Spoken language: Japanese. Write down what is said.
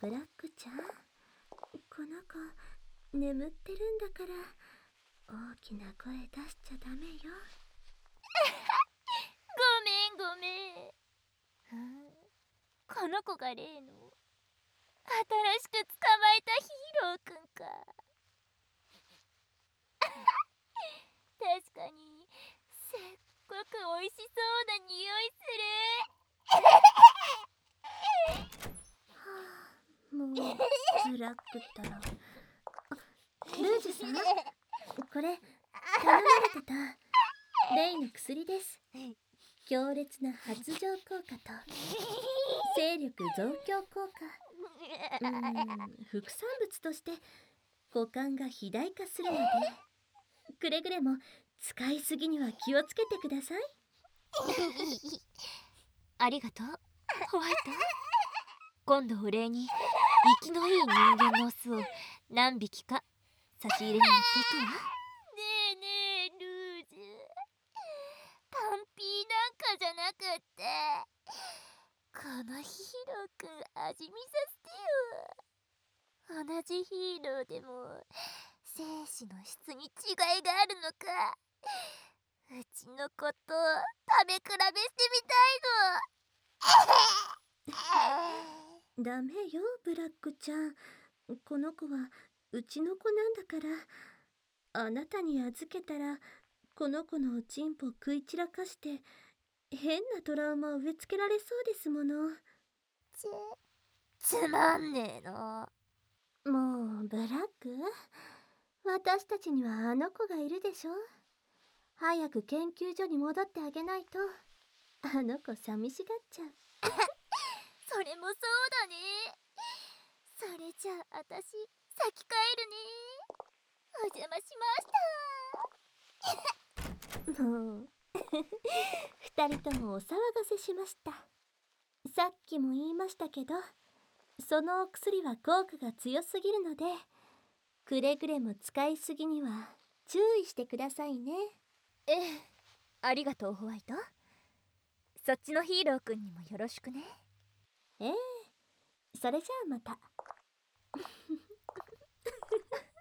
ブラックちゃん、この子眠ってるんだから大きな声出しちゃダメよ。 ごめん。この子が例の新しく捕まえたヒーローくんか。確かにすっごく美味しそうな匂いもうブラックったら。ルージュさん、これ頼まれてたレイの薬です。強烈な発情効果と勢力増強効果。副産物として五感が肥大化するので、くれぐれも使いすぎには気をつけてください。 ありがとうホワイト。今度お礼に生きのいい人間のオスを何匹か差し入れに持っていくわ。ねえルージュ、パンピーなんかじゃなくってこのヒーローくん味見させてよ。同じヒーローでも生死の質に違いがあるのか、うちの子と食べ比べしてみたいの。 ダメよブラックちゃん、この子はうちの子なんだから。あなたに預けたらこの子のおちんぽ食い散らかして変なトラウマを植え付けられそうですもの。 つまんねえの。 もうブラック、私たちにはあの子がいるでしょ。早く研究所に戻ってあげないとあの子寂しがっちゃう。 それもそうだね。それじゃあ私先帰るね。お邪魔しました。 もう二人ともお騒がせしました。さっきも言いましたけど、そのお薬は効果が強すぎるので、くれぐれも使いすぎには注意してくださいね。 ええ、ありがとうホワイト。そっちのヒーローくんにもよろしくね。 ええ、それじゃあまた。